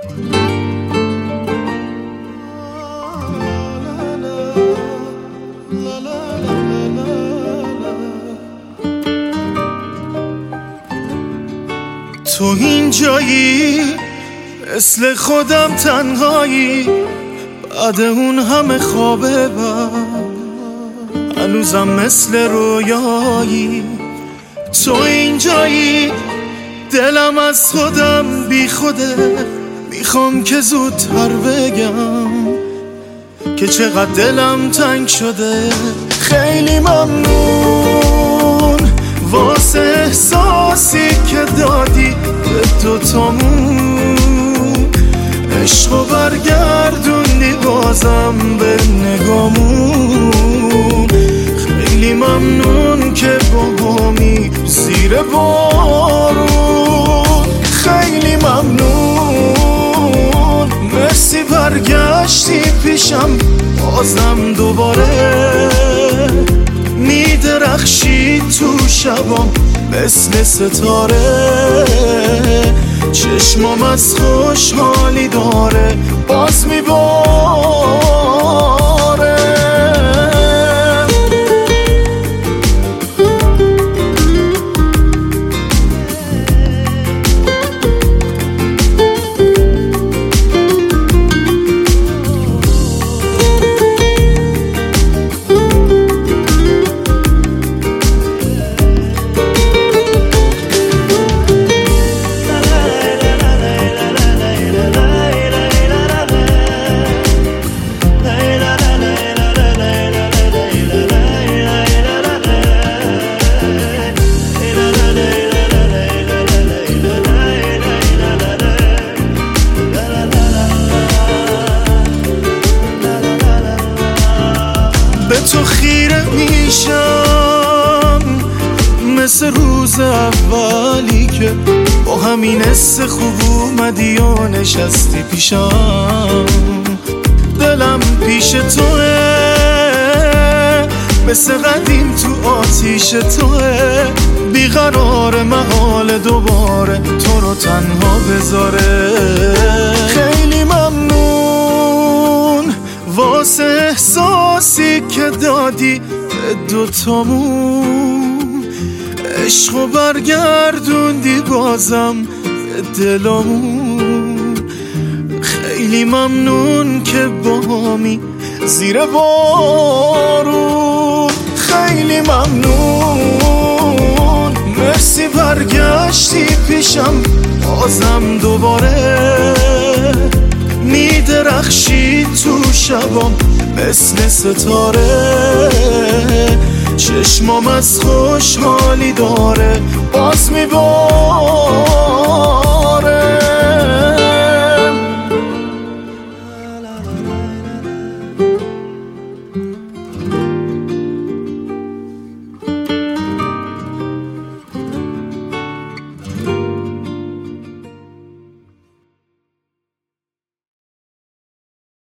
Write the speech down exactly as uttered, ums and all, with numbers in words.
تو اینجایی مثل خودم تنهایی، بعد اون همه خوابه بر هنوزم مثل رویایی. تو اینجایی دلم از خودم بی خوده، میخوام که زودتر بگم که چقدر دلم تنگ شده. خیلی ممنون واسه احساسی که دادی به دوتامون، عشقو برگردوندی بازم به نگامون. خیلی ممنون که با همی زیر بارون، خیلی ممنون مرسی برگشتی پیشم بازم دوباره. میدرخشی تو شبام مثل ستاره، چشمام از خوشحالی داره باز میباره. به تو خیره میشم مثل روز اولی که با همین حس خوب اومدی و نشستی پیشم. دلم پیش توه مثل قدیم تو آتیش توه، بیقرار محال دوباره تو رو تنها بذاره. خیلی ممنون واسه احساسی که دادی به دوتامون، عشقو برگردوندی بازم به دلامون. خیلی ممنون که با همی زیر بارون، خیلی ممنون مرسی برگشتی پیشم بازم دوباره. میدرخشی تو شبام مثل ستاره، چشمام از خوشحالی داره باز میباره.